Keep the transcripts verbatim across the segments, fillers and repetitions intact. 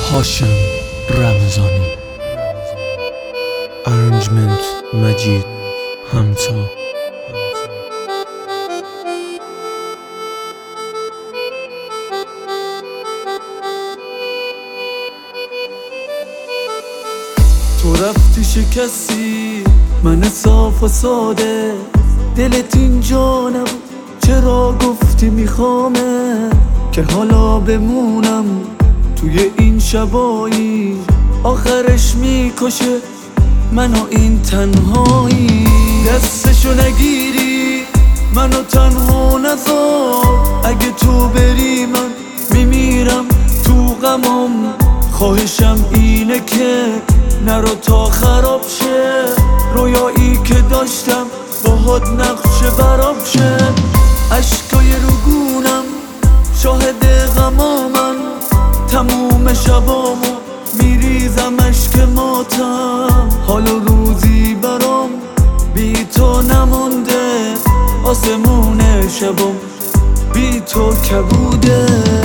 هاشم رمضانی. ارنجمنت مجید همتا. تو رفتی شکستی من صاف و ساده، دلت اینجا نبود چرا گفتی میخوامه که حالا بمونم توی این شبایی، آخرش میکشه منو این تنهایی. دستشو نگیری منو تنها نذار، اگه تو بری من میمیرم تو غمم. خواهشم اینه که نرو تا خراب شه، رویایی که داشتم باهات نقشه براب شه. عشقای رو گونم شاهد غمامن، تموم شبامو میریزم عشق ماتم. حالا روزی برام بی تو نمونده، آسمون شبام بی تو کبوده.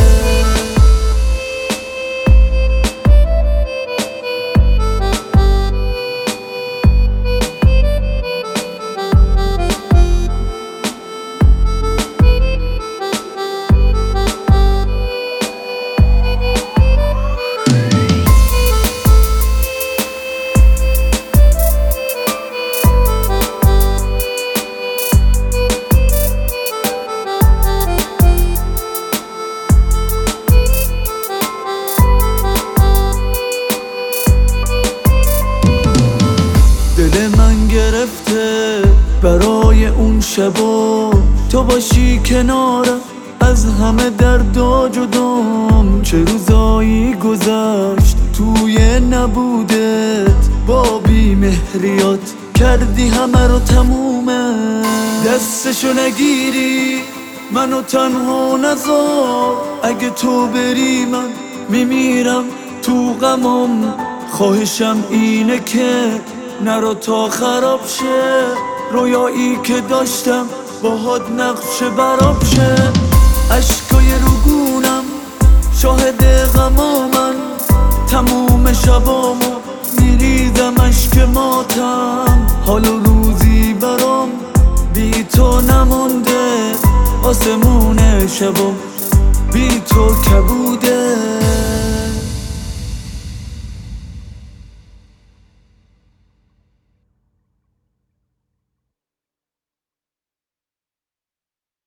دل من گرفته برای اون شبا، تو باشی کنارم از همه دردا جدام. چه روزایی گذشت توی نبودت، با بی مهریات کردی همه رو تمومه. دستشو نگیری منو تنها نذار، اگه تو بری من میمیرم تو غمم. خواهشم اینه که نرو تا خراب شه، رویایی که داشتم باهات نقشه براب شه. عشقای رو گونم شاهد غمامن، تموم شبامو میریزم عشق ماتم. حالا روزی برام بی تو نمونده، آسمون شبام بی تو کبوده.